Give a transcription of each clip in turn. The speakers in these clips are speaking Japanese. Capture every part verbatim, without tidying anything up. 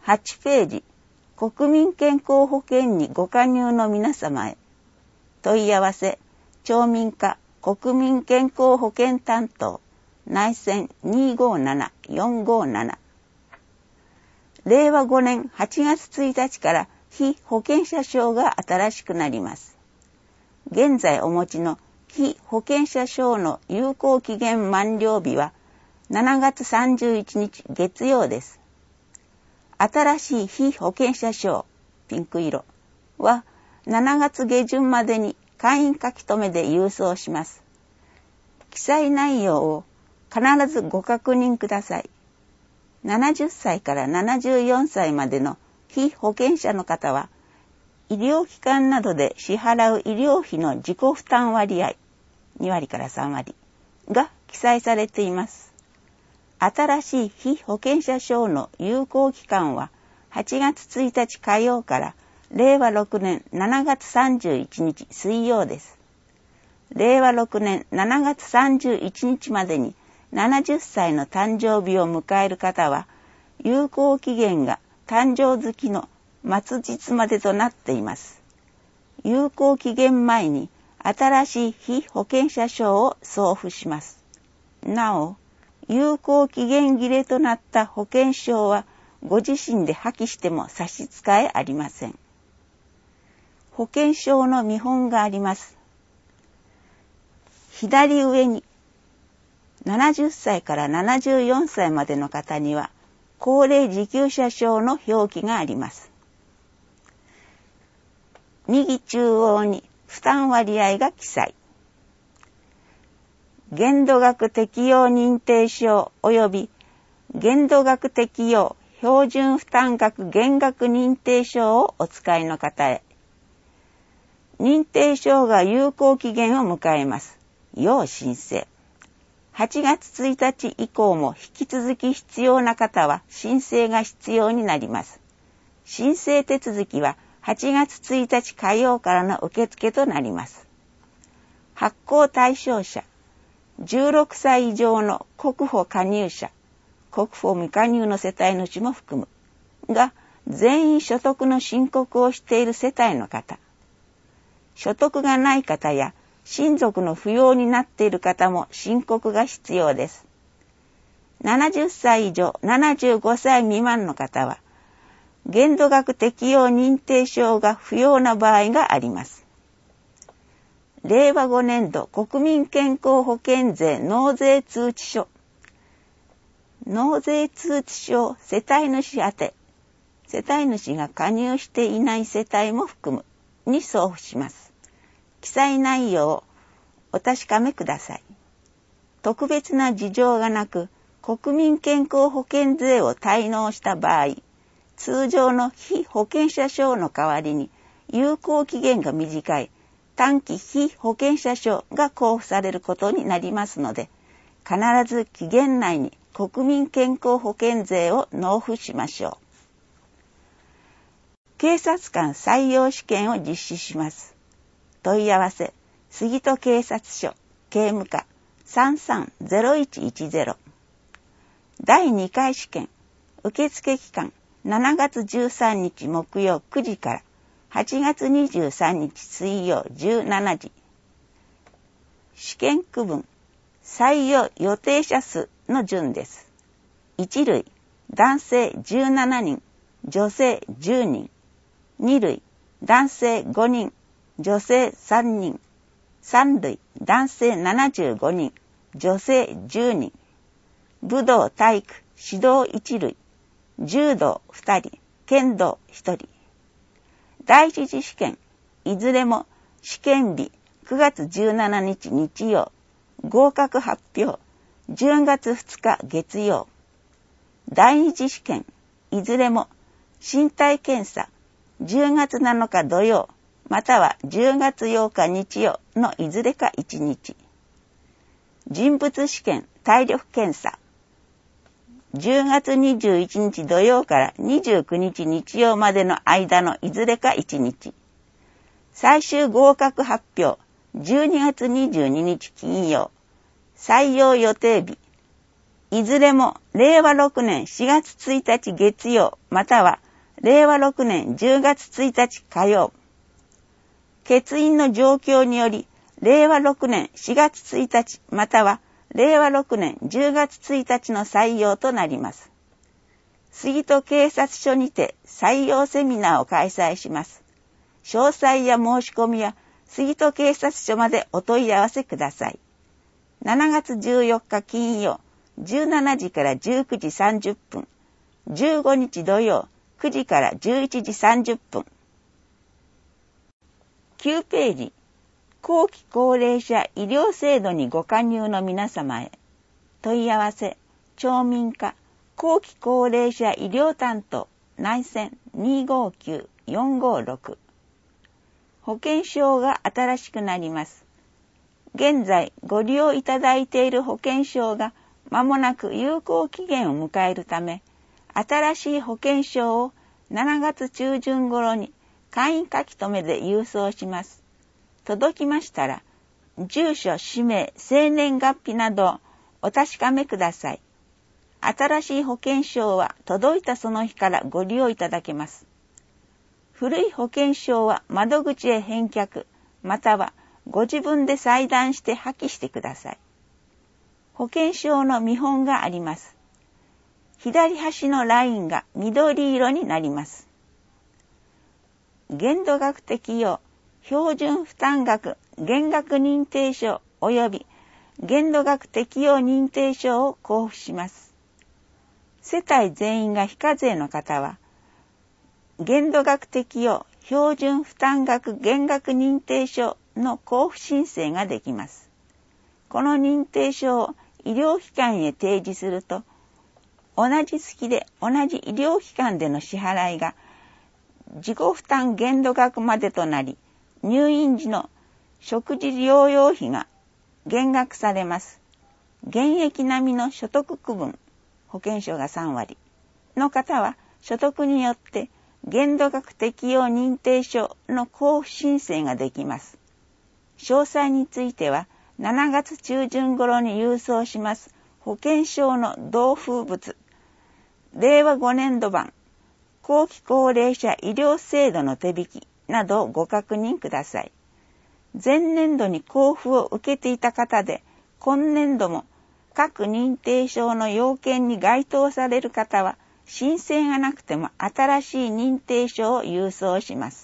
はちページ、国民健康保険にご加入の皆様へ。問い合わせ、町民課国民健康保険担当、内線 にーごーななよんごーなな。れいわごねんはちがつついたちから被保険者証が新しくなります。現在お持ちの被保険者証の有効期限満了日はしちがつさんじゅういちにち月曜です。新しい被保険者証、ピンク色はしちがつげじゅんまでに簡易書き留めで郵送します。記載内容を必ずご確認ください。ななじゅっさいからななじゅうよんさいまでの被保険者の方は、医療機関などで支払う医療費の自己負担割合、にわりからさんわりが記載されています。新しい被保険者証の有効期間ははちがつついたち火曜かられいわろくねんしちがつさんじゅういちにち水曜です。れいわろくねんしちがつさんじゅういちにちまでにななじゅっさいの誕生日を迎える方は、有効期限が誕生月の末日までとなっています。有効期限前に新しい被保険者証を送付します。なお、有効期限切れとなった保険証はご自身で破棄しても差し支えありません。保険証の見本があります。左上にななじゅっさいからななじゅうよんさいまでの方には高齢受給者証の表記があります。右中央に負担割合が記載。限度額適用認定証及び限度額適用標準負担額減額認定証をお使いの方へ。認定証が有効期限を迎えます。要申請。はちがつついたち以降も引き続き必要な方は申請が必要になります。申請手続きははちがつついたち火曜からの受付となります。発行対象者、じゅうろくさい以上の国保加入者、国保未加入の世帯主も含むが、全員所得の申告をしている世帯の方、所得がない方や親族の扶養になっている方も申告が必要です。ななじゅっさい以上、ななじゅうごさい未満の方は、限度額適用認定証が不要な場合があります。れいわごねんど国民健康保険税納税通知書。納税通知書世帯主宛て、世帯主が加入していない世帯も含むに送付します。記載内容をお確かめください。特別な事情がなく、国民健康保険税を滞納した場合、通常の被保険者証の代わりに有効期限が短い短期被保険者証が交付されることになりますので、必ず期限内に国民健康保険税を納付しましょう。警察官採用試験を実施します。問い合わせ、杉戸警察署、警務課 さんさんゼロいちいちゼロ。だいにかい試験、受付期間しちがつじゅうさんにち木曜くじからはちがつにじゅうさんにち水曜じゅうしちじ。試験区分、採用予定者数の順です。いち類、男性じゅうしちにん、女性じゅうにん。に類、男性ごにん、女性さんにん。さん類、男性ななじゅうごにん、女性じゅうにん。武道体育、指導いち類、柔道ふたり、剣道ひとり。第一次試験、いずれも試験日くがつじゅうしちにち日曜、合格発表じゅうがつふつか月曜。第二次試験、いずれも身体検査じゅうがつなのか土曜、またはじゅうがつようか日曜のいずれかいちにち。人物試験体力検査じゅうがつにじゅういちにち土曜からにじゅうくにち日曜までの間のいずれかいちにち。最終合格発表じゅうにがつにじゅうににち金曜。採用予定日いずれもれいわろくねんしがつついたち月曜またはれいわろくねんじゅうがつついたち火曜。欠員の状況によりれいわろくねんしがつついたちまたはれいわろくねんじゅうがつついたちの採用となります。杉戸警察署にて採用セミナーを開催します。詳細や申し込みは杉戸警察署までお問い合わせください。しちがつじゅうよっか金曜じゅうしちじからじゅうくじさんじゅっぷん、じゅうごにち土曜くじからじゅういちじさんじゅっぷん。きゅうページ、後期高齢者医療制度にご加入の皆様へ。問い合わせ、町民課、後期高齢者医療担当、内線 にーごーきゅうよんごーろく。保険証が新しくなります。現在ご利用いただいている保険証が間もなく有効期限を迎えるため、新しい保険証をしちがつちゅうじゅん頃に簡易書留で郵送します。届きましたら、住所、氏名、生年月日などをお確かめください。新しい保険証は届いたその日からご利用いただけます。古い保険証は窓口へ返却、またはご自分で裁断して破棄してください。保険証の見本があります。左端のラインが緑色になります。限度額適用、標準負担額減額認定証及び限度額適用認定証を交付します。世帯全員が非課税の方は、限度額適用標準負担額減額認定証の交付申請ができます。この認定証を医療機関へ提示すると、同じ月で同じ医療機関での支払いが自己負担限度額までとなり、入院時の食事療養費が減額されます。現役並みの所得区分、保険証がさんわりの方は所得によって限度額適用認定証の交付申請ができます。詳細についてはしちがつちゅうじゅん頃に郵送します保険証の同封物、れいわごねんど版、後期高齢者医療制度の手引きなどをご確認ください。前年度に交付を受けていた方で、今年度も各認定証の要件に該当される方は、申請がなくても新しい認定証を郵送します。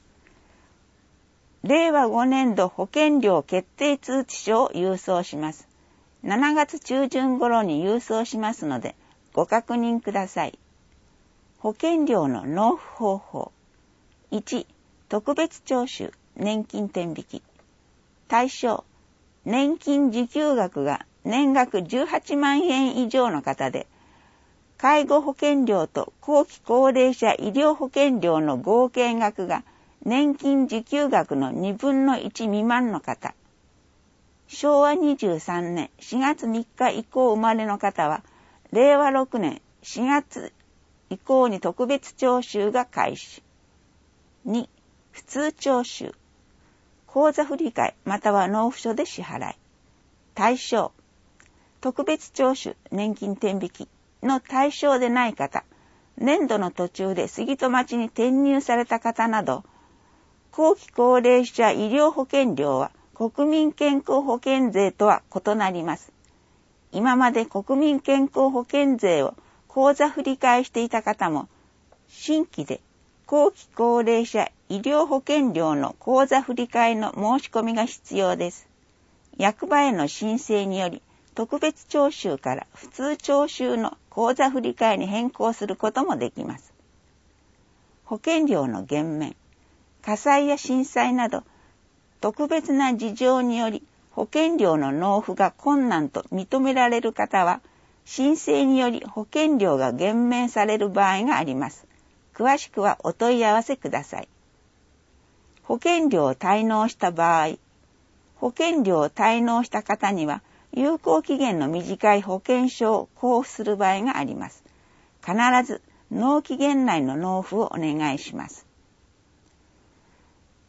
れいわごねんど保険料決定通知書を郵送します。しちがつちゅうじゅん頃に郵送しますので、ご確認ください。保険料の納付方法。いち、特別徴収、年金天引き。対象、年金受給額が年額じゅうはちまんえん以上の方で、介護保険料と後期高齢者医療保険料の合計額が年金受給額のにぶんのいち未満の方。しょうわにじゅうさんねんしがつみっか以降生まれの方は、れいわろくねんしがつ以降に特別徴収が開始。に、普通徴収。口座振替または納付書で支払い。対象、特別徴収、年金天引きの対象でない方、年度の途中で杉戸町に転入された方など、後期高齢者医療保険料は国民健康保険税とは異なります。今まで国民健康保険税を口座振替していた方も、新規で後期高齢者医療保険料の口座振替の申し込みが必要です。役場への申請により、特別徴収から普通徴収の口座振替に変更することもできます。保険料の減免、火災や震災など特別な事情により保険料の納付が困難と認められる方は、申請により保険料が減免される場合があります。詳しくはお問い合わせください。保険料を滞納した場合、保険料を滞納した方には有効期限の短い保険証を交付する場合があります。必ず納期限内の納付をお願いします。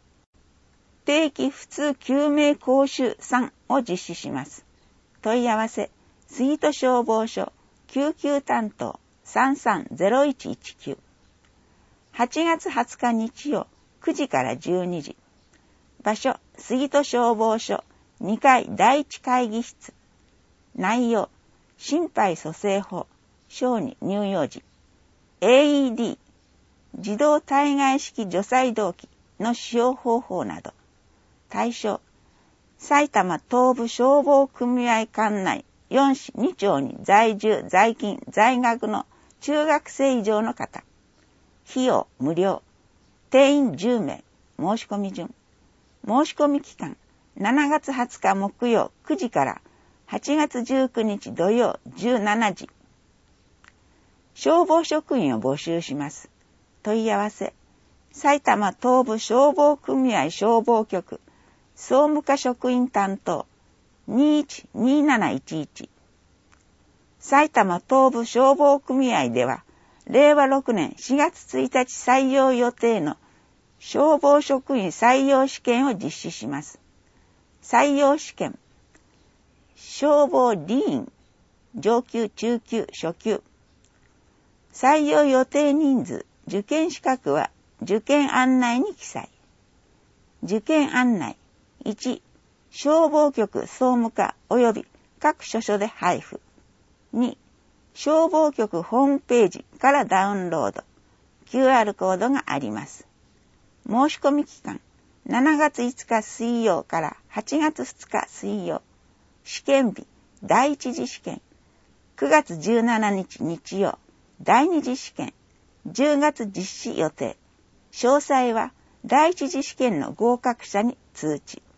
定期普通救命講習さんを実施します。問い合わせ、 杉戸消防署救急担当 さんさんゼロいちいちきゅう。はちがつはつか日曜くじからじゅうにじ。場所、杉戸消防署にかいだいいち会議室。内容、心肺蘇生法、小児乳幼児、エーイーディー、自動体外式除細動器の使用方法など。対象、埼玉東部消防組合管内よん市に町に在住、在勤、在学の中学生以上の方。費用無料。定員じゅうめい。申し込み順。申し込み期間、しちがつはつか木曜くじからはちがつじゅうくにち土曜じゅうしちじ。消防職員を募集します。問い合わせ、埼玉東部消防組合消防局、総務課職員担当、にいちにーなないちいち。埼玉東部消防組合では、れいわろくねんしがつついたち採用予定の消防職員採用試験を実施します。採用試験、消防理員、上級、中級、初級。採用予定人数、受験資格は受験案内に記載。受験案内、いち、消防局総務課及び各所所で配布。に、消防局ホームページからダウンロード。キューアール コードがあります。申し込み期間、しちがついつか水曜からはちがつふつか水曜。試験日、第一次試験。くがつじゅうしちにち日曜。第二次試験。じゅうがつ実施予定。詳細は第一次試験の合格者に通知。